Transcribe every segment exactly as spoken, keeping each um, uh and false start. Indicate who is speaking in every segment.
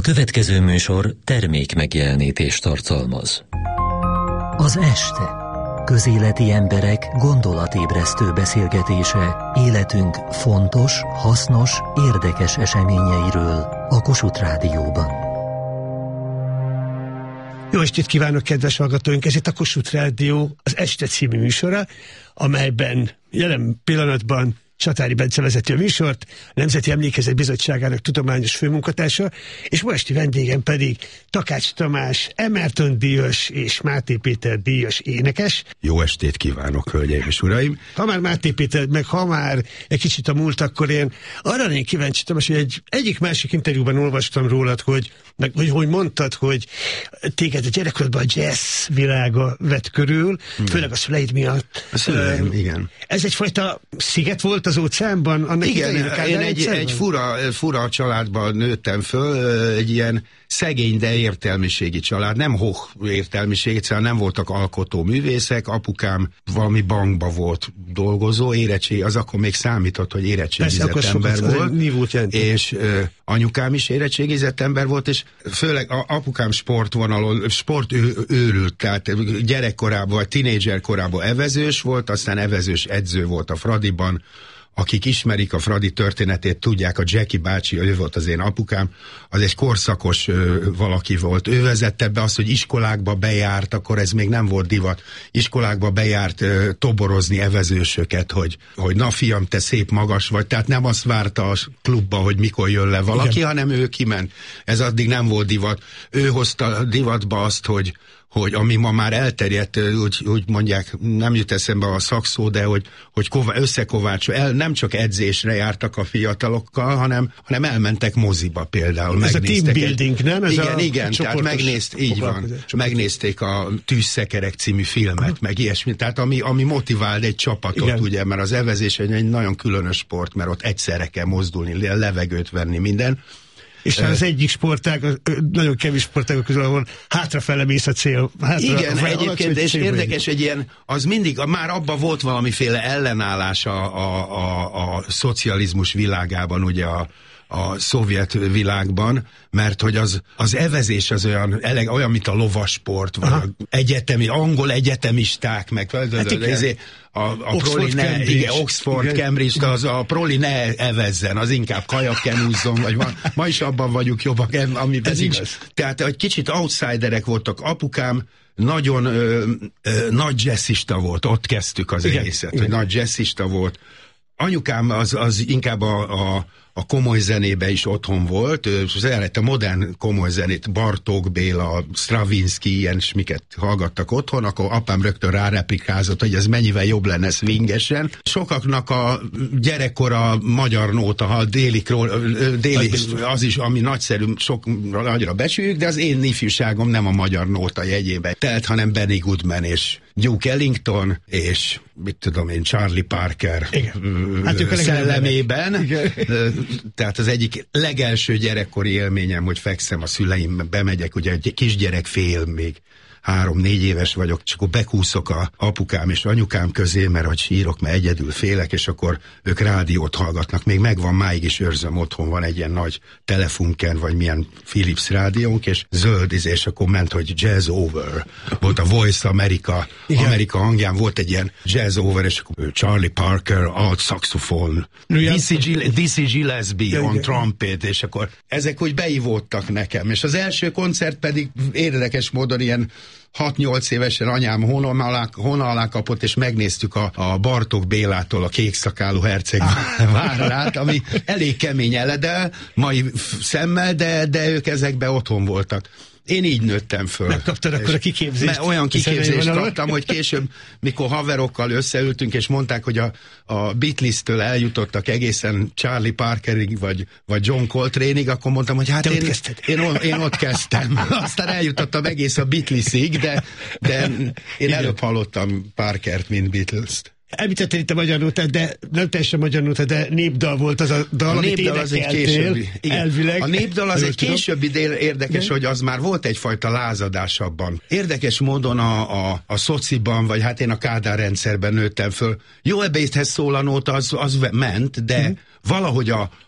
Speaker 1: következő műsor termék megjelenítést tartalmaz. Az este. Közéleti emberek gondolatébresztő beszélgetése életünk fontos, hasznos, érdekes eseményeiről a Kossuth Rádióban.
Speaker 2: Jó estét kívánok, kedves hallgatóink! Ez itt a Kossuth Rádió, az Este című műsora, amelyben jelen pillanatban Csatári Bence vezeti a műsort, a Nemzeti Emlékezet Bizottságának tudományos főmunkatársa, és ma esti vendégem pedig Takács Tamás, Emerton-díjas és Máté Péter díjas énekes.
Speaker 3: Jó estét kívánok, hölgyeim és uraim!
Speaker 2: Ha már Máté Péter, meg ha már egy kicsit a múlt, akkor én arra lennék kíváncsi, Tamás, hogy egy egyik másik interjúban olvastam rólad, hogy, meg, hogy, hogy mondtad, hogy téged a gyerekkorodban a jazz világa vett körül, igen. Főleg a szüleid miatt.
Speaker 3: A szüleim, uh, igen. Ez
Speaker 2: egyfajta sziget volt az óceánban? Annak
Speaker 3: igen, én egy, egy fura, fura családban nőttem föl, egy ilyen szegény, de értelmiségi család, nem hoch értelmiség, egyszerűen nem voltak alkotó művészek, apukám valami bankba volt dolgozó, érettség, az akkor még számított, hogy érettségizett ember volt, és ö, anyukám is érettségizett ember volt, és főleg a, apukám sportvonalon, sport ő, őrült, tehát gyerekkorában, vagy tínédzser korában evezős volt, aztán evezős edző volt a Fradiban. Akik ismerik a Fradi történetét, tudják, a Jackie bácsi, ő volt az én apukám, az egy korszakos ö, valaki volt. Ő vezette be azt, hogy iskolákba bejárt, akkor ez még nem volt divat, iskolákba bejárt ö, toborozni evezősöket, hogy, hogy na fiam, te szép magas vagy, tehát nem azt várta a klubba, hogy mikor jön le valaki, igen. hanem ő kiment. Ez addig nem volt divat. Ő hozta divatba azt, hogy hogy ami ma már elterjedt, úgy, úgy mondják, nem jut eszembe a szakszó, de hogy, hogy összekovácsol, el, nem csak edzésre jártak a fiatalokkal, hanem, hanem elmentek moziba például.
Speaker 2: Ez a team building, nem? Ez
Speaker 3: igen,
Speaker 2: a
Speaker 3: igen, tehát megnézt, így van, megnézték a Tűzszekerek című filmet, uh-huh. meg ilyesmi, tehát ami, ami motivál egy csapatot, igen. ugye, mert az evezés egy, egy nagyon különös sport, mert ott egyszerre kell mozdulni, levegőt venni, minden.
Speaker 2: És az egyik sportág, nagyon kevés sportágok közül, ahol hátrafele mész a cél. Hátra,
Speaker 3: igen,
Speaker 2: a
Speaker 3: egyébként, és érdekes, egy ilyen, az mindig, már abban volt valamiféle ellenállás a, a, a, a szocializmus világában, ugye a, a szovjet világban, mert hogy az, az evezés az olyan, eleg, olyan, mint a lovasport, vagy a egyetemi, angol egyetemisták, meg hát igen. a, a
Speaker 2: Oxford,
Speaker 3: proli ne,
Speaker 2: Cambridge.
Speaker 3: Igen, Oxford, igen. Cambridge, az a proli ne evezzen, az inkább kajakkenúzzon, vagy van, ma is abban vagyunk jobbak, amiben
Speaker 2: ez
Speaker 3: nincs.
Speaker 2: Igaz.
Speaker 3: Tehát egy kicsit outsiderek voltak. Apukám nagyon ö, ö, nagy jazzista volt, ott kezdtük az igen, egészet, igen. hogy nagy jazzista volt. Anyukám az, az inkább a, a a komoly zenébe is otthon volt, szerette modern komoly zenét, Bartók Béla, Stravinsky, ilyen smiket hallgattak otthon, akkor apám rögtön ráreplikázott, hogy ez mennyivel jobb lenne swingesen. Sokaknak a gyerekkora magyar nóta, ha déli, déli az is, ami nagyszerű, sok nagyra becsüljük, de az én ifjúságom nem a magyar nóta jegyébe telt, hanem Benny Goodman és Duke Ellington, és mit tudom én, Charlie Parker hát szellemében. Igen. Tehát az egyik legelső gyerekkori élményem, hogy fekszem a szüleim, bemegyek, ugye egy kisgyerek fél még, három-négy éves vagyok, csak akkor bekúszok a apukám és anyukám közé, mert hogy sírok, mert egyedül félek, és akkor ők rádiót hallgatnak. Még megvan, máig is őrzöm, otthon van egy ilyen nagy Telefunken, vagy milyen Philips rádiónk, és zöld, és akkor ment, hogy Jazz Over. Volt a Voice America, igen. Amerika hangján volt egy ilyen Jazz Over, és akkor Charlie Parker, alt saxofon, Dizzy Gillespie ja, on igen. trumpet, és akkor ezek úgy beivódtak nekem. És az első koncert pedig érdekes módon ilyen hat-nyolc évesen anyám hóna alá, hóna alá kapott, és megnéztük a, a Bartók Bélától a Kékszakálú herceg várát, ami elég kemény eledel, mai szemmel, de, de ők ezekben otthon voltak. Én így nőttem föl.
Speaker 2: Megkaptad akkor a kiképzést?
Speaker 3: Olyan kiképzést kaptam, hogy később, mikor haverokkal összeültünk, és mondták, hogy a, a Beatles-től eljutottak egészen Charlie Parkerig, vagy, vagy John Coltrane-ig, akkor mondtam, hogy hát én, én, én ott kezdtem. Aztán eljutottam egész a Beatlesig, de, de én előbb hallottam Parkert, mint Beatles-t.
Speaker 2: Említettél itt a magyar nótát, de nem teljesen magyar nótát, de népdal volt az a dal,
Speaker 3: a népdal az egy későbbi,
Speaker 2: elvileg.
Speaker 3: A népdal az egy későbbi dél, érdekes, igen. hogy az már volt egyfajta lázadás abban. Érdekes módon a, a, a szociban, vagy hát én a Kádár rendszerben nőttem föl. Jó ebédhez szól a nóta, az, az ment, de hmm. valahogy a,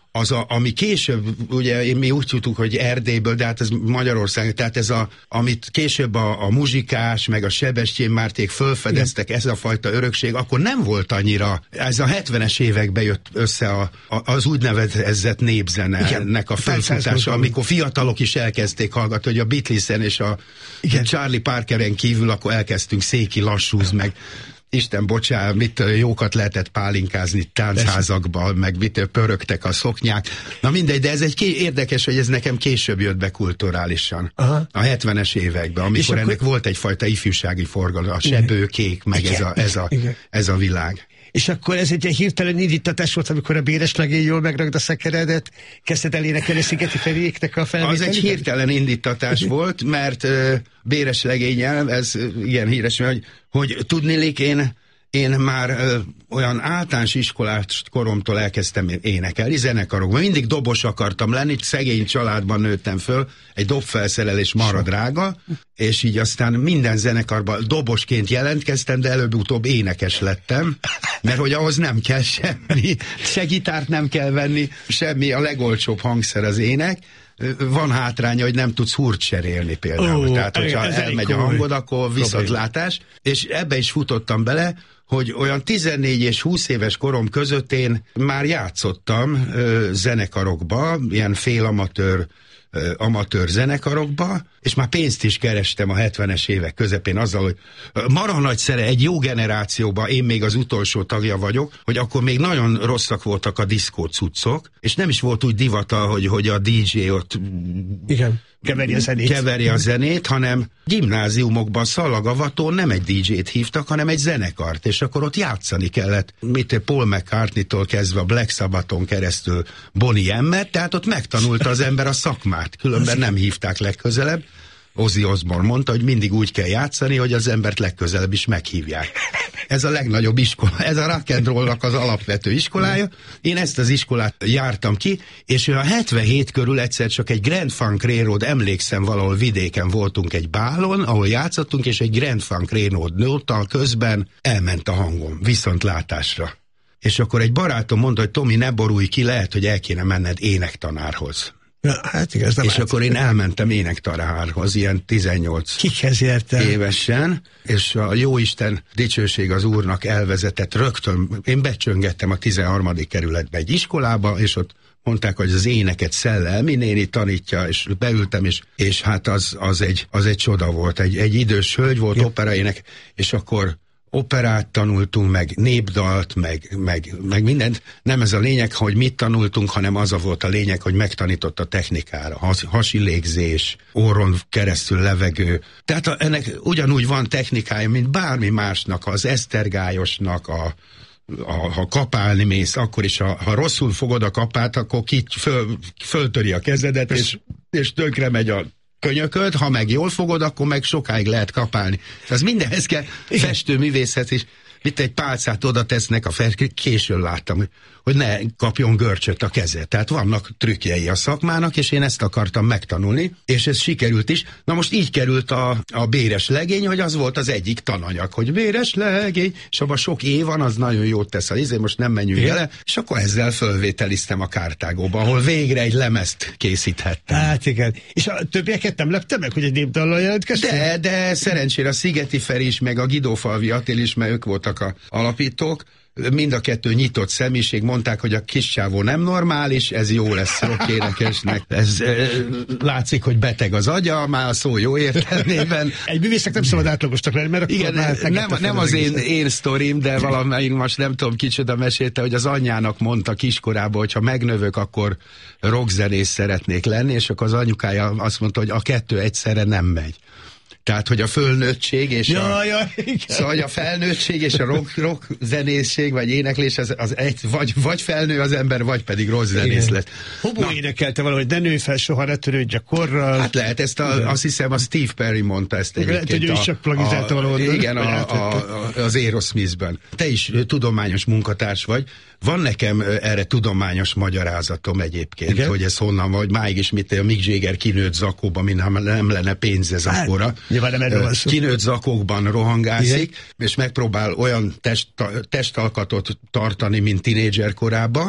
Speaker 3: az a, ami később, ugye mi úgy tudtuk, hogy Erdélyből, de hát ez Magyarország, tehát ez a, amit később a, a Muzsikás, meg a Sebestyén Márték fölfedeztek, ez a fajta örökség, akkor nem volt annyira, ez a hetvenes években jött össze a, a, az úgynevezett népzenenek a fölfutása, amikor fiatalok is elkezdték hallgatni, hogy a Beatlesen és a igen. Charlie Parkeren kívül akkor elkezdtünk Széki Lassúz, meg Isten bocsánat, mit jókat lehetett pálinkázni táncházakban, meg mit pörögtek a szoknyák. Na mindegy, de ez egy ké- érdekes, hogy ez nekem később jött be kulturálisan. Aha. A hetvenes években, amikor és ennek akkor... volt egyfajta ifjúsági forgalom, a Sebőkék, meg ez a, ez, a, ez a világ.
Speaker 2: És akkor ez egy hirtelen indítatás volt, amikor a Béres legény jól megragd a szekeredet, kezdted el énekelni Szigeti Feréknek a felvételét?
Speaker 3: Az egy hirtelen indítatás volt, mert uh, Béres legénnyel, ez ilyen híres, hogy, hogy tudniillik, én, én már uh, olyan általános iskolás koromtól elkezdtem énekelni, zenekarokban. Mindig dobos akartam lenni, szegény családban nőttem föl, egy dobfelszerelés marad drága, és így aztán minden zenekarban dobosként jelentkeztem, de előbb-utóbb énekes lettem, mert hogy ahhoz nem kell semmi, se gitárt nem kell venni, semmi, a legolcsóbb hangszer az ének. Van hátránya, hogy nem tudsz húrt cserélni például. Oh, Tehát, hogyha elmegy a hangod, akkor viszontlátás. És ebbe is futottam bele, hogy olyan tizennégy és húsz éves korom között én már játszottam ö, zenekarokba, ilyen félamatőr, ö, amatőr zenekarokba, és már pénzt is kerestem a hetvenes évek közepén azzal, hogy marha nagy szere egy jó generációban, én még az utolsó tagja vagyok, hogy akkor még nagyon rosszak voltak a diszkó cuccok, és nem is volt úgy divata, hogy, hogy a dé dzsé ott
Speaker 2: igen. Keveri a zenét.
Speaker 3: Keveri a zenét, hanem gimnáziumokban Szalagavatón nem egy dé dzsét hívtak, hanem egy zenekart, és akkor ott játszani kellett. Mit Paul McCartney-tól kezdve a Black Sabbathon keresztül Bonnie M-et, tehát ott megtanulta az ember a szakmát, különben nem hívták legközelebb. Ozzy Osbourne mondta, hogy mindig úgy kell játszani, hogy az embert legközelebb is meghívják. Ez a legnagyobb iskola, ez a rock and rollnak az alapvető iskolája. Én ezt az iskolát jártam ki, és a hetvenhét körül egyszer csak egy Grand Funk Railroad, emlékszem, valahol vidéken voltunk egy bálon, ahol játszottunk, és egy Grand Funk Railroad nóttal közben elment a hangom, viszontlátásra. És akkor egy barátom mondta, hogy Tomi, ne borulj ki, lehet, hogy el kéne menned énektanárhoz.
Speaker 2: Ja, hát igaz, nem
Speaker 3: és
Speaker 2: hát.
Speaker 3: Akkor én elmentem énektanárhoz, ilyen tizennyolc
Speaker 2: Kikhez értem?
Speaker 3: Évesen, és a jóisten dicsőség az Úrnak elvezetett rögtön, én becsöngettem a tizenharmadik kerületbe egy iskolába, és ott mondták, hogy az éneket Szellelmi néni tanítja, és beültem, és, és hát az, az, egy, az egy csoda volt, egy, egy idős hölgy volt, ja. Operaének, és akkor operát tanultunk, meg népdalt, meg, meg, meg mindent. Nem ez a lényeg, hogy mit tanultunk, hanem az a volt a lényeg, hogy megtanított a technikára. Has, hasi légzés, orron keresztül levegő. Tehát a, ennek ugyanúgy van technikája, mint bármi másnak, az esztergályosnak, a, a, ha kapálni mész, akkor is, ha, ha rosszul fogod a kapát, akkor ki föl, föltöri a kezedet, és, és tönkre megy a könyököd, ha meg jól fogod, akkor meg sokáig lehet kapálni. Ez mindenhez kell festőművészet is. Itt egy pálcát oda tesznek a fel, későn láttam, hogy ne kapjon görcsöt a keze. Tehát vannak trükkjei a szakmának, és én ezt akartam megtanulni, és ez sikerült is. Na most így került a, a Béres legény, hogy az volt az egyik tananyag, hogy Béres legény, és abban sok év van, az nagyon jót tesz, ezért most nem menjünk vele, és akkor ezzel fölvételiztem a Kártágóba, ahol végre egy lemezt készíthettem.
Speaker 2: Hát igen. És a többieket nem lepte meg, hogy egy népdallal jelentkeztem?
Speaker 3: De, de szerencsére a Szigeti Feri is, meg a Guidófalvi Attila is, mert ők voltak a alapítók, mind a kettő nyitott személyiség, mondták, hogy a kiscsávó nem normális, ez jó lesz rockénekesnek. Ez e, látszik, hogy beteg az agya, már a szó jó értelmében.
Speaker 2: Egy művésznek nem szabad átlagostak lenni, mert
Speaker 3: igen, nem, nem az én, én sztorim, de valamelyik most nem tudom kicsoda mesélte, hogy az anyjának mondta kiskorában, hogy ha megnövök, akkor rockzenész szeretnék lenni, és akkor az anyukája azt mondta, hogy a kettő egyszerre nem megy. Tehát, hogy a fölnőttség és
Speaker 2: ja,
Speaker 3: a,
Speaker 2: ja,
Speaker 3: szóval a felnőttség és a rock, rock zenészség, vagy éneklés, az, az egy, vagy, vagy felnő az ember, vagy pedig rossz zenész lett.
Speaker 2: Hobó énekelte valahogy, de nő fel, soha ne törődj a korral.
Speaker 3: Hát lehet, ezt a, azt hiszem a Steve Perry mondta ezt egyébként.
Speaker 2: Lehet, hogy ő is csak plagizálta valahol.
Speaker 3: Igen, a, a, a, az Aerosmithben. Te is tudományos munkatárs vagy. Van nekem erre tudományos magyarázatom egyébként, igen? Hogy ez honnan vagy, máig is mit, a Mick Jagger kinőtt zakóban, mintha nem lenne pénze zakóra.
Speaker 2: Hát,
Speaker 3: kinőtt zakókban rohangászik, igen? És megpróbál olyan test, testalkatot tartani, mint tinédzser korában,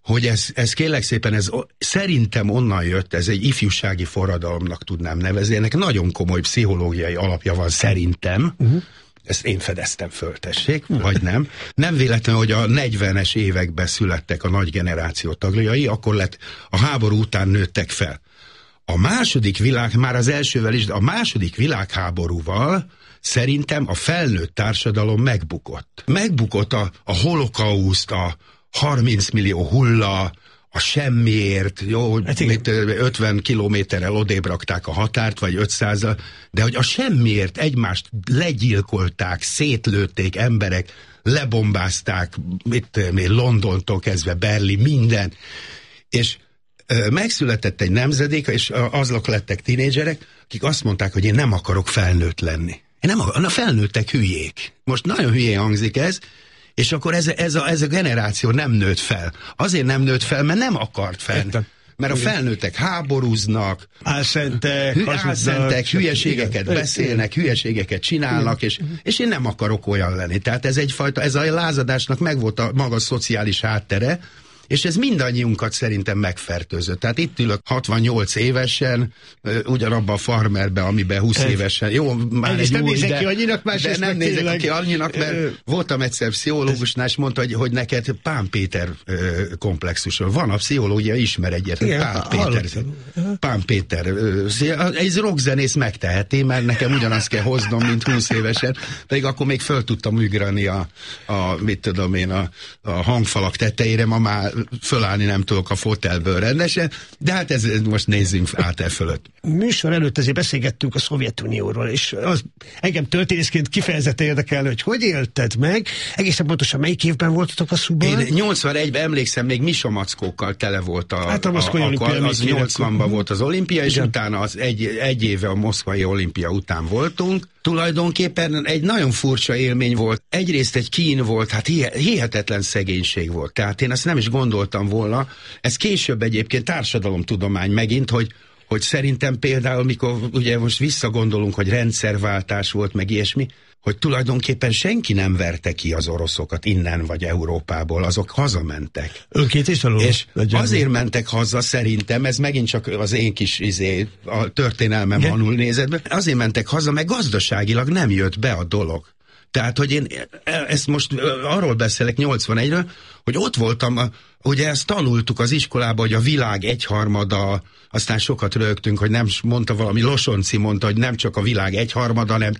Speaker 3: hogy ez, ez kérlek szépen, ez szerintem onnan jött, ez egy ifjúsági forradalomnak tudnám nevezni, ennek nagyon komoly pszichológiai alapja van szerintem, uh-huh. Ezt én fedeztem föl, tessék, vagy nem. Nem véletlen, hogy a negyvenes években születtek a nagy generáció tagjai, akkor lett a háború után nőttek fel. A második világ, már az elsővel is, de a második világháborúval szerintem a felnőtt társadalom megbukott. Megbukott a, a holokauszt, a harminc millió hulla, a semmiért, jó, hát mit, ötven kilométerrel odébb rakták a határt, vagy ötszázzal, de hogy a semmiért egymást legyilkolták, szétlőtték emberek, lebombázták, mit, Londontól kezdve Berlin, minden. És ö, megszületett egy nemzedék, és azok lettek tínédzserek, akik azt mondták, hogy én nem akarok felnőtt lenni. Én nem akarok, na felnőttek hülyék. Most nagyon hülyén hangzik ez, és akkor ez, ez, a, ez a generáció nem nőtt fel. Azért nem nőtt fel, mert nem akart fel. Mert a felnőttek háborúznak,
Speaker 2: álszentek,
Speaker 3: hü, álszentek hülyeségeket igen, beszélnek, hülyeségeket csinálnak, és, és én nem akarok olyan lenni. Tehát ez egyfajta, ez a lázadásnak megvolt a maga szociális háttere, és ez mindannyiunkat szerintem megfertőzött. Tehát itt ülök hatvannyolc évesen, ugyanabban a farmerbe, amiben húsz egy. Évesen. Jó, már egy
Speaker 2: nem
Speaker 3: új,
Speaker 2: nézek
Speaker 3: de,
Speaker 2: ki annyinak, más
Speaker 3: de nem nézek tényleg. Ki annyinak, mert ö, voltam egyszer pszichológusnál, és mondta, hogy, hogy neked Pán Péter ö, komplexusról. Van a pszichológia, ismer egyet. Igen, Pán Péter. Pán Péter. Ö, egy rockzenész megteheti, mert nekem ugyanazt kell hoznom, mint húsz évesen, pedig akkor még föl tudtam ugrani a, a mit tudom én, a, a hangfalak tetejére, ma már fölállni nem tudok a fotelből rendesen, de hát ez, most nézzünk át el fölött.
Speaker 2: Műsor előtt azért beszélgettünk a Szovjetunióról, és az engem történészként kifejezetten érdekel, hogy hogy élted meg, egészen pontosan melyik évben voltatok a Szuban?
Speaker 3: Én nyolcvanegyben emlékszem, még misamackókkal tele volt a,
Speaker 2: hát a,
Speaker 3: a, a az nyolcvanban volt az olimpia, és
Speaker 2: igen.
Speaker 3: Utána az egy, egy éve a moszkvai olimpia után voltunk. Tulajdonképpen egy nagyon furcsa élmény volt. Egyrészt egy kín volt, hát hihetetlen szegénység volt. Tehát én azt nem is gondoltam volna. Ez később egyébként társadalomtudomány megint, hogy, hogy szerintem például, mikor ugye most visszagondolunk, hogy rendszerváltás volt, meg ilyesmi, hogy tulajdonképpen senki nem verte ki az oroszokat innen vagy Európából, azok hazamentek.
Speaker 2: Önkét is alul.
Speaker 3: És azért mentek haza szerintem, ez megint csak az én kis izé, a történelmem vanul nézetben, azért mentek haza, mert gazdaságilag nem jött be a dolog. Tehát, hogy én ezt most arról beszélek nyolcvanegyről, hogy ott voltam, ugye ezt tanultuk az iskolában, hogy a világ egyharmada, aztán sokat rögtünk, hogy nem mondta valami, Losonci mondta, hogy nem csak a világ egyharmada, hanem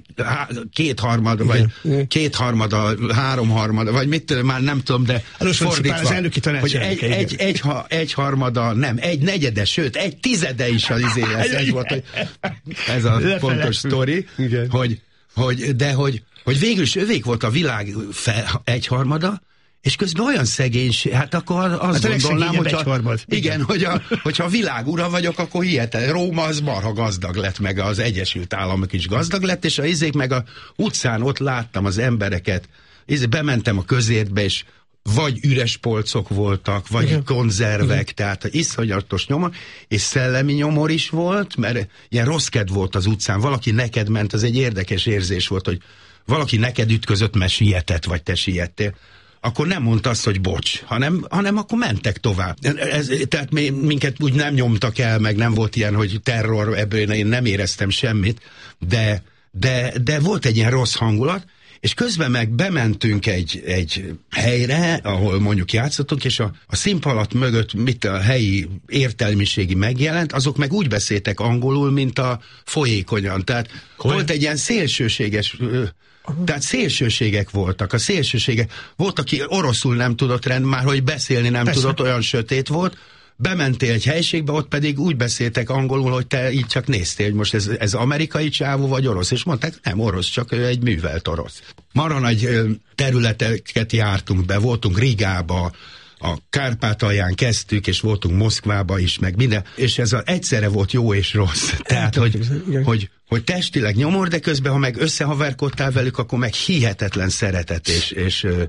Speaker 3: kétharmada, vagy kétharmada, háromharmada, vagy mit, már nem tudom, de
Speaker 2: fordítva,
Speaker 3: hogy egy, egy, egy, egy harmada, nem, egy negyede, sőt, egy tizede is az izé lesz. Ez volt, hogy ez a fontos sztori, hogy, hogy, de hogy, hogy végül is övék volt a világ fel, egyharmada, és közben olyan szegénység, hát akkor azt hát gondolnám, hogyha, igen, hogy a, hogyha a világ ura vagyok, akkor hihetetlen. Róma az marha gazdag lett, meg az Egyesült Államok is gazdag lett, és a izék meg a utcán ott láttam az embereket, izé, bementem a közértbe, és vagy üres polcok voltak, vagy igen. konzervek, igen. tehát iszonyatos nyomor, és szellemi nyomor is volt, mert ilyen rossz kedv volt az utcán, valaki neked ment, az egy érdekes érzés volt, hogy valaki neked ütközött, mert sietett, vagy te siettél, akkor nem mondta azt, hogy bocs, hanem, hanem akkor mentek tovább. Ez, tehát minket úgy nem nyomtak el, meg nem volt ilyen, hogy terror, ebből én nem éreztem semmit, de, de, de volt egy ilyen rossz hangulat, és közben meg bementünk egy, egy helyre, ahol mondjuk játszottunk, és a, a színfalat mögött mit a helyi értelmiségi megjelent, azok meg úgy beszéltek angolul, mint a folyékonyan. Tehát Hol? volt egy ilyen szélsőséges... Uh-huh. Tehát szélsőségek voltak, a szélsőségek. Volt, aki oroszul nem tudott rend, már hogy beszélni nem Persze. tudott, olyan sötét volt. Bementél egy helységbe, ott pedig úgy beszéltek angolul, hogy te így csak néztél, hogy most ez, ez amerikai csávó vagy orosz, és mondták, nem orosz, csak ő egy művelt orosz. Marha nagy területeket jártunk be, voltunk Rigába, a Kárpátalján kezdtük, és voltunk Moszkvába is, meg minden, és ez a, egyszerre volt jó és rossz. Tehát, hogy, hogy, hogy testileg nyomor, de közben, ha meg összehaverkodtál velük, akkor meg hihetetlen szeretet és, és,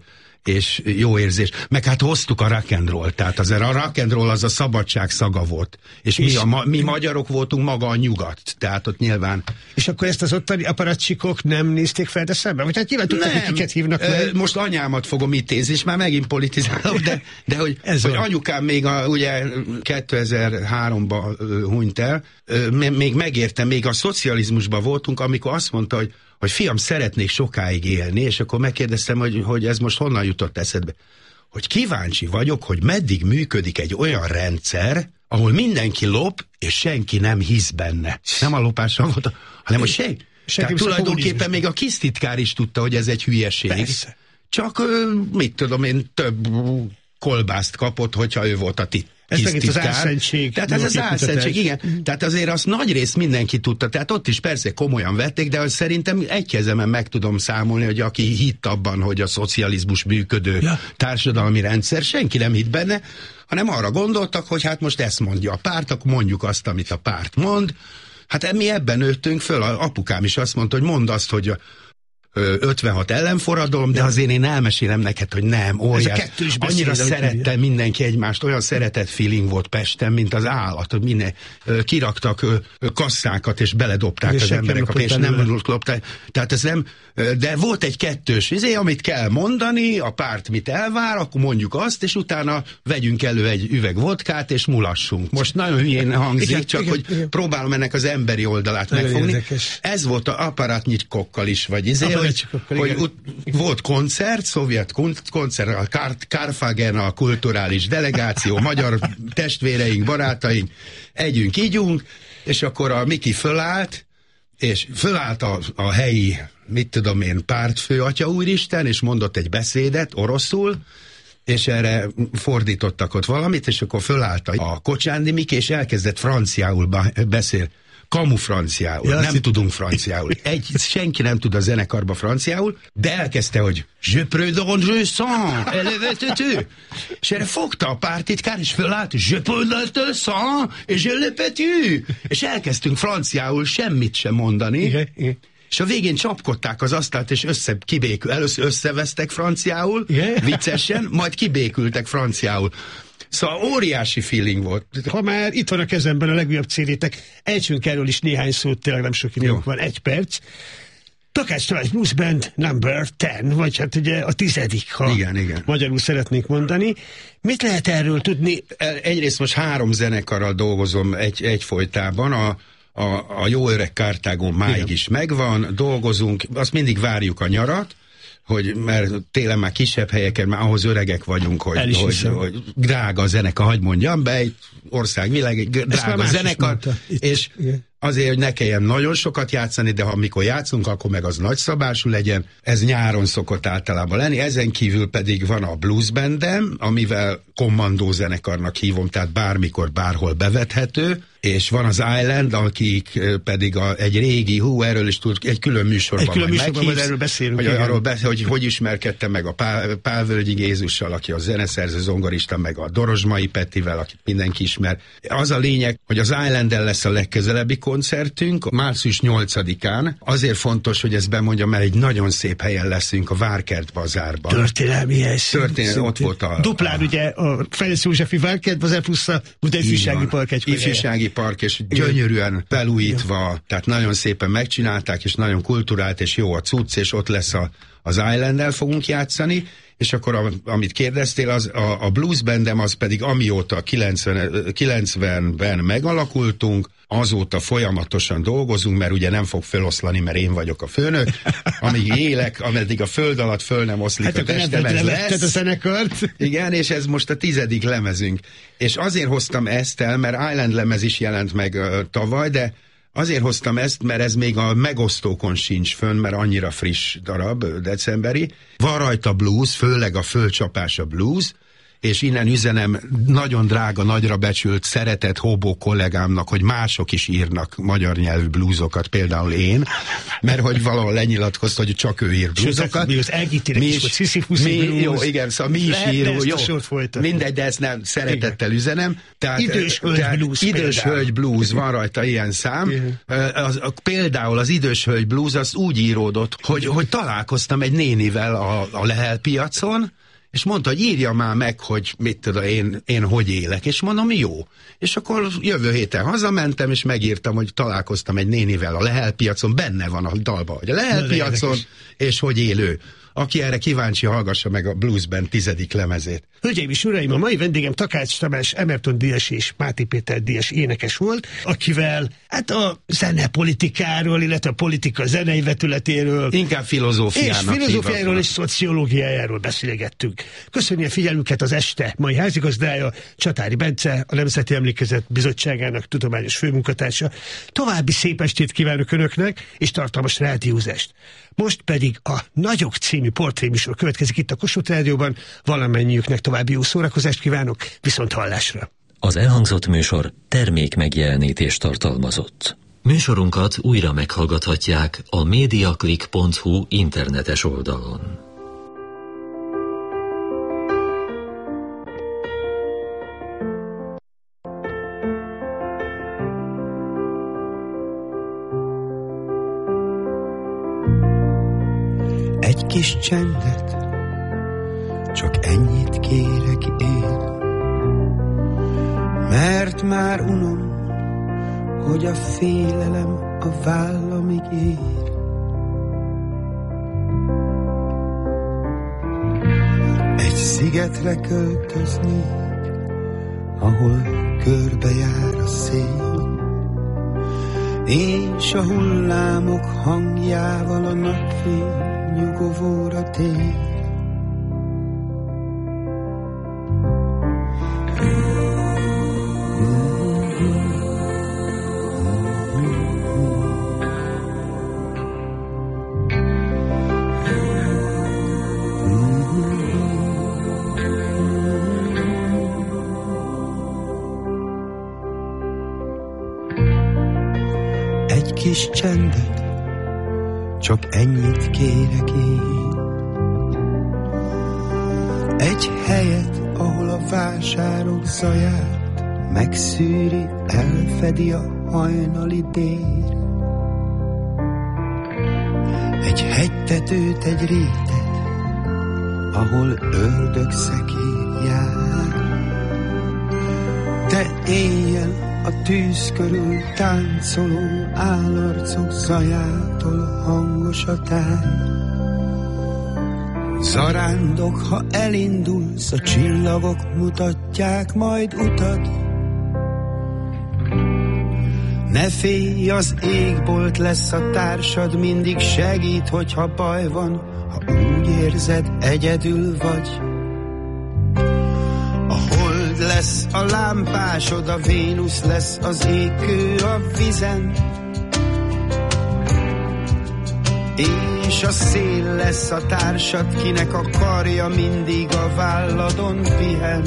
Speaker 3: és jó érzés. Meg hát hoztuk a rock and roll, tehát azért a rock and roll az a szabadság szaga volt. És, és mi, a, mi magyarok voltunk maga a nyugat, tehát ott nyilván...
Speaker 2: És akkor ezt az ottani aparatcsikok nem nézték fel, de szemben? Vagy hát nyilván tudták, hogy kiket hívnak meg.
Speaker 3: Most anyámat fogom idézni, és már megint politizálok, de, de hogy, hogy anyukám még a, ugye kétezer-háromban hunyt el, még megértem, még a szocializmusban voltunk, amikor azt mondta, hogy hogy fiam, szeretnék sokáig élni, és akkor megkérdeztem, hogy, hogy ez most honnan jutott eszedbe. Hogy kíváncsi vagyok, hogy meddig működik egy olyan rendszer, ahol mindenki lop, és senki nem hisz benne. Nem a lopásra volt, hanem hogy senki. Tehát tulajdonképpen még a kis titkár is tudta, hogy ez egy hülyeség.
Speaker 2: Persze.
Speaker 3: Csak, mit tudom én, több kolbászt kapott, hogyha ő volt a tit.
Speaker 2: Ez megint az álszentség.
Speaker 3: Tehát ez az álszentség, igen. Mm. Tehát azért azt nagy rész mindenki tudta. Tehát ott is persze komolyan vették, de szerintem egy kezemen meg tudom számolni, hogy aki hitt abban, hogy a szocializmus működő ja. társadalmi rendszer, senki nem hitt benne, hanem arra gondoltak, hogy hát most ezt mondja a párt, akkor mondjuk azt, amit a párt mond. Hát mi ebben nőttünk föl, a apukám is azt mondta, hogy mondd azt, hogy a ötvenhat ellenforradalom, de azért én elmesélem neked, hogy nem, óriás. Annyira szerette mindenki egymást, olyan szeretett feeling volt Pesten, mint az állat, hogy minden, kiraktak kasszákat, és beledobták és az emberek a pénzt, nem lopták. Tehát ez nem, de volt egy kettős izé, amit kell mondani, a párt mit elvár, akkor mondjuk azt, és utána vegyünk elő egy üveg vodkát, és mulassunk. Most nagyon hülyén hangzik, igen, csak igen, hogy igen. próbálom ennek az emberi oldalát nagyon megfogni. Érdekes. Ez volt a aparátnyitkokkal is, vagy izé, hogy, hogy ut- volt koncert, szovjet koncert, a Kar- Karfagen, a kulturális delegáció, magyar testvéreink, barátaink, együnk, ígyunk, és akkor a Miki fölállt, és fölállt a, a helyi, mit tudom én, pártfő, Atya Úristen, és mondott egy beszédet oroszul, és erre fordítottak ott valamit, és akkor fölállt a Kocsándi Miki, és elkezdett franciául beszél. Kamu franciául, ja, nem szép. Tudunk franciául. Egy, senki nem tud a zenekarba franciául, de elkezdte, hogy je prudent, je sens, elevetető. És erre fogta a pártitkár, és fölállt, je prudent, je sens, és je lepetű. És elkezdtünk franciául semmit sem mondani. Igen, igen. És a végén csapkodták az asztalt, és össze, kibékül, először összevesztek franciául, igen. viccesen, majd kibékültek franciául. Szóval óriási feeling volt.
Speaker 2: Ha már itt van a kezemben a legújabb célétek, ejtsünk erről is néhány szót, tényleg nem sok időnk van, egy perc. Takács Tamás Blues Band number ten, vagy hát ugye a tizedik, ha
Speaker 3: igen, igen.
Speaker 2: magyarul szeretnék mondani. Mit lehet erről tudni?
Speaker 3: Egyrészt most három zenekarral dolgozom egy, egyfolytában, a A, a jó öreg Kártágon máig igen. is megvan, dolgozunk, azt mindig várjuk a nyarat, hogy mert télen már kisebb helyeken, már ahhoz öregek vagyunk, hogy, hogy, hogy drága a zenekar, hagy mondjam be, egy országvilág, drága a zenekar, és igen. azért, hogy ne kelljen nagyon sokat játszani, de ha amikor játszunk, akkor meg az nagyszabású legyen. Ez nyáron szokott általában lenni, ezen kívül pedig van a blues bandem, amivel kommandó zenekarnak hívom, tehát bármikor, bárhol bevethető, és van az Island, akik pedig a, egy régi, hú, erről is tud, egy külön műsorban, egy külön műsorban meghívsz, erről beszélünk, hogy, arról beszél, hogy hogy ismerkedtem meg a Pál, Pálvölgyi Jézussal, aki a zeneszerző, zongorista, meg a Dorozsmai Petivel, akit mindenki ismer. Az a lényeg, hogy az Islanden lesz a legközelebbi koncertünk, március nyolcadikán. Azért fontos, hogy ezt bemondjam, mert egy nagyon szép helyen leszünk, a Várkert bazárban.
Speaker 2: Történelmi hely.
Speaker 3: Történelmi, ott volt a...
Speaker 2: Duplán a, ugye a Ferenc Józsefi Várkert bazár plusz a ifjúsági park egy
Speaker 3: ifjúsági park, és gyönyörűen felújítva, igen. tehát nagyon szépen megcsinálták, és nagyon kulturált, és jó a cucc, és ott lesz a, az Island-el fogunk játszani, és akkor a, amit kérdeztél, az, a, a blues bandem az pedig amióta kilencvenben megalakultunk, azóta folyamatosan dolgozunk, mert ugye nem fog feloszlani, mert én vagyok a főnök, amíg élek, ameddig a föld alatt föl nem oszlik hát a testem, ez lesz.
Speaker 2: A zenekart.
Speaker 3: Igen, és ez most a tizedik lemezünk. És azért hoztam ezt el, mert Island lemez is jelent meg uh, tavaly, de azért hoztam ezt, mert ez még a megosztókon sincs fönn, mert annyira friss darab, decemberi. Van rajta blues, főleg a fölcsapás a blues, és innen üzenem nagyon drága, nagyra becsült, szeretett hobó kollégámnak, hogy mások is írnak magyar nyelvű blúzokat, például én, mert hogy valahol lenyilatkozta, hogy csak ő ír blúzokat.
Speaker 2: Mi az elgítének is, hogy Sisyphuszi blues.
Speaker 3: Jó, igen, szóval mi is írunk, jó, mindegy, de ezt nem szeretettel igen. üzenem. Tehát,
Speaker 2: idős hölgy
Speaker 3: tehát,
Speaker 2: blues.
Speaker 3: Idős hölgy blues, van rajta ilyen szám. Az, a, például az idős hölgy blues az úgy íródott, hogy, hogy találkoztam egy nénivel a, a Lehel piacon, és mondta, hogy írja már meg, hogy mit tudom, én, én hogy élek, és mondom, jó. És akkor jövő héten hazamentem, és megírtam, hogy találkoztam egy nénivel a Lehel piacon, benne van a dalban, hogy a Lehel piacon, és hogy élő. Aki erre kíváncsi, hallgassa meg a Blues Band tizedik lemezét.
Speaker 2: Hölgyeim és uraim, a mai vendégem Takács Tamás Emerton díjas és Máté Péter díjas énekes volt, akivel hát a zenepolitikáról, illetve a politika zenei vetületéről,
Speaker 3: inkább filozófiának
Speaker 2: és filozófiáról és szociológiájáról beszélgettünk. Köszönjük a figyelmüket az este mai házigazdája, Csatári Bence, a Nemzeti Emlékezet Bizottságának tudományos főmunkatársa. További szép estét kívánok Önöknek, és tartalmas rádiózást. Most pedig a Nagyok című portréműsor következik itt a Kossuth Rádióban. Valamennyiüknek további jó szórakozást kívánok, viszont hallásra.
Speaker 1: Az elhangzott műsor termék megjelenítést tartalmazott. Műsorunkat újra meghallgathatják a mediaclick pont hu internetes oldalon.
Speaker 4: Egy kis csendet, csak ennyit kérek én, mert már unom, hogy a félelem a vállamig ér. Egy szigetre költöznék, ahol körbejár a szél, és a hullámok hangjával a napfény nyugovóra tér. Egy kis csendet, csak ennyit kérek én. Egy helyet, ahol a vásárok zaját megszűri, elfedi a hajnali dél. Egy hegytetőt, egy rétet, ahol ördögszekér jár. De éjjel a tűz körül táncoló állarcok zajától hangos a táj. Zarándok, ha elindulsz, a csillagok mutatják majd utad. Ne félj, az égbolt lesz a társad, mindig segít, hogyha baj van, ha úgy érzed, egyedül vagy. Lesz a lámpásod, a Vénusz lesz az égkő a vizen, és a szél lesz a társad, kinek a karja mindig a válladon pihen.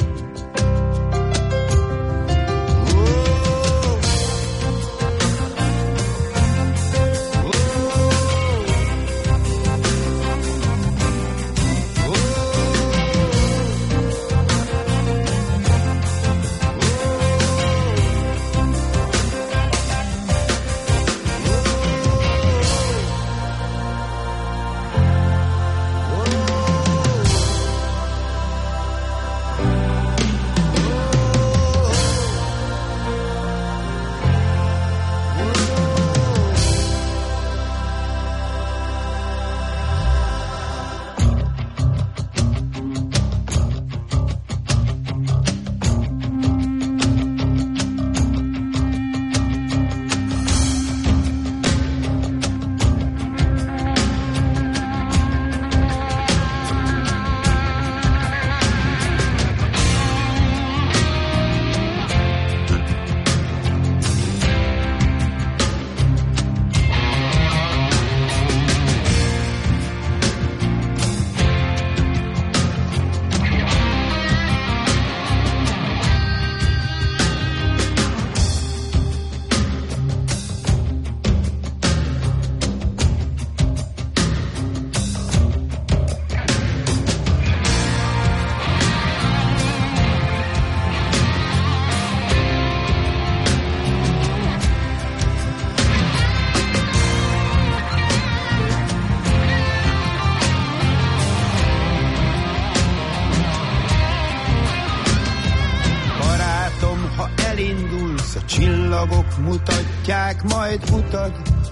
Speaker 4: elindulsz, a csillagok mutatják majd utad.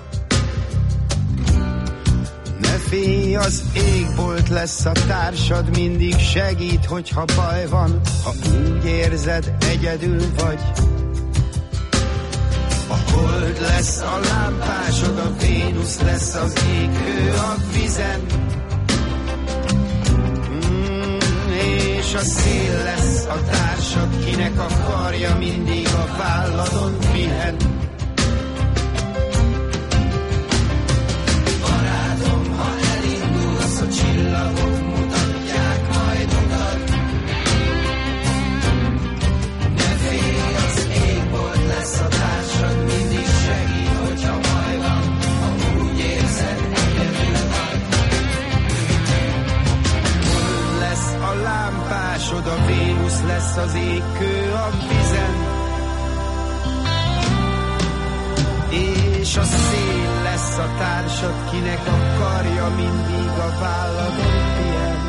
Speaker 4: Ne félj, az égbolt lesz a társad, mindig segít, hogyha baj van, ha úgy érzed, egyedül vagy. A hold lesz a lámpásod, a Vénusz lesz az égkő a vizen. Mm, és a szél lesz a társad, kinek a karja mindig a válladon pihen. Barátom, ha elindulsz, a csillagok mutatják majd utat. Ne félj, az égbolt lesz a társad, mindig segít, hogyha baj van, ha úgy érzed, egyedül vagy. Hold lesz a lámpásod, a Vénusz lesz az égkő a vizen. És a szél lesz a társad, kinek a karja mindig a válladon pihen.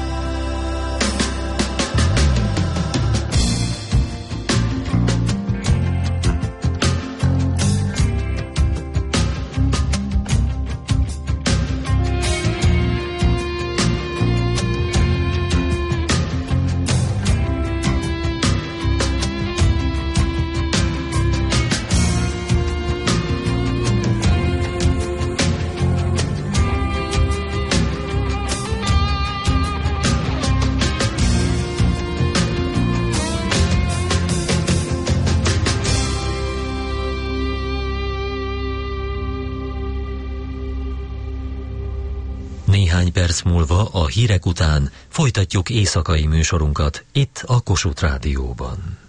Speaker 1: Néhány perc múlva a hírek után folytatjuk éjszakai műsorunkat itt a Kossuth Rádióban.